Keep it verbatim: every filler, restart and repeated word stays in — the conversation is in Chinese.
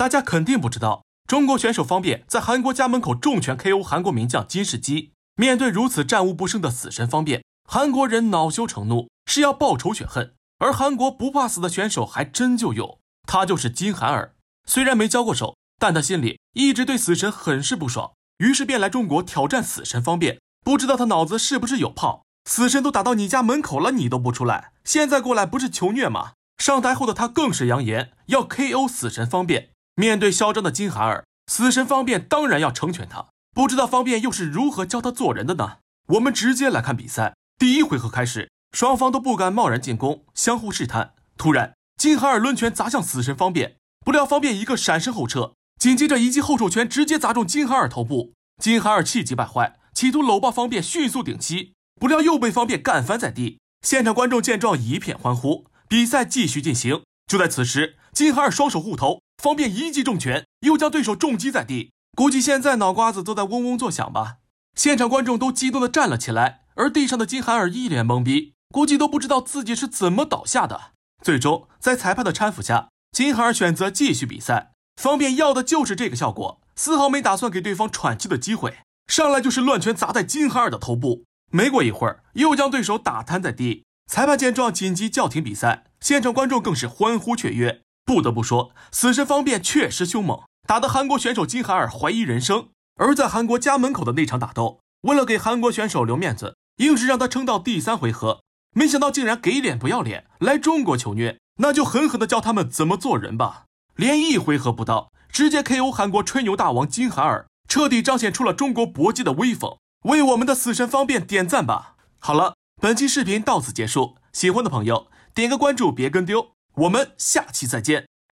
大家肯定不知道，中国选手方便在韩国家门口重拳 K O 韩国名将金世基。面对如此战无不胜的死神方便，韩国人恼羞成怒，是要报仇雪恨。而韩国不怕死的选手还真就有，他就是金韩尔。虽然没交过手，但他心里一直对死神很是不爽，于是便来中国挑战死神方便。不知道他脑子是不是有泡？死神都打到你家门口了，你都不出来，现在过来不是求虐吗？上台后的他更是扬言要 K O 死神方便。面对嚣张的金韩尔，死神方便当然要成全他。不知道方便又是如何教他做人的呢？我们直接来看比赛。第一回合开始，双方都不敢贸然进攻，相互试探。突然，金韩尔抡拳砸向死神方便，不料方便一个闪身后撤，紧接着一记后手拳直接砸中金韩尔头部。金韩尔气急败坏，企图搂抱方便，迅速顶膝，不料又被方便干翻在地。现场观众见状一片欢呼，比赛继续进行。就在此时，金韩尔双手护头，方便一记重拳又将对手重击在地，估计现在脑瓜子都在嗡嗡作响吧。现场观众都激动地站了起来，而地上的金韩尔一脸懵逼，估计都不知道自己是怎么倒下的。最终在裁判的搀扶下，金韩尔选择继续比赛。方便要的就是这个效果，丝毫没打算给对方喘气的机会，上来就是乱拳砸在金韩尔的头部。没过一会儿，又将对手打瘫在地。裁判见状紧急叫停比赛，现场观众更是欢呼雀跃。不得不说，死神方便确实凶猛，打得韩国选手金韩尔怀疑人生。而在韩国家门口的那场打斗，为了给韩国选手留面子，硬是让他撑到第三回合，没想到竟然给脸不要脸，来中国求虐，那就狠狠地教他们怎么做人吧。连一回合不到，直接 K O 韩国吹牛大王金韩尔，彻底彰显出了中国搏击的威风，为我们的死神方便点赞吧。好了，本期视频到此结束，喜欢的朋友点个关注别跟丢，我们下期再见。